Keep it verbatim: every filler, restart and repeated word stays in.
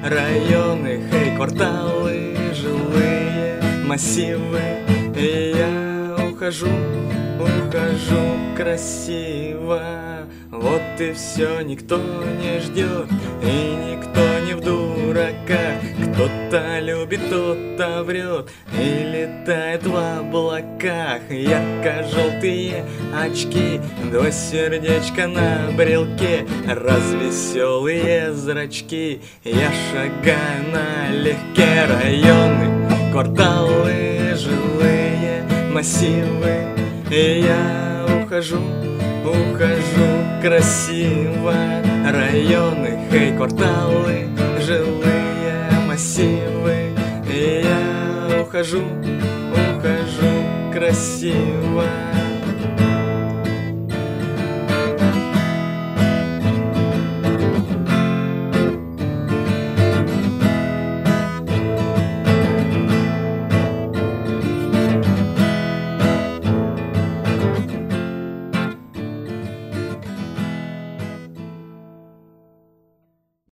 районы, хей, кварталы, жилые массивы. И я ухожу, ухожу красиво. Вот и все, никто не ждет, и никто не в дураках. Кто-то любит, кто-то врет и летает в облаках. Ярко-желтые очки, два сердечка на брелке, развеселые зрачки. Я шагаю налегке, районы, кварталы, жилые массивы. И я ухожу, ухожу красиво. Районы, хей, кварталы, жилые массивы. И я ухожу, ухожу красиво.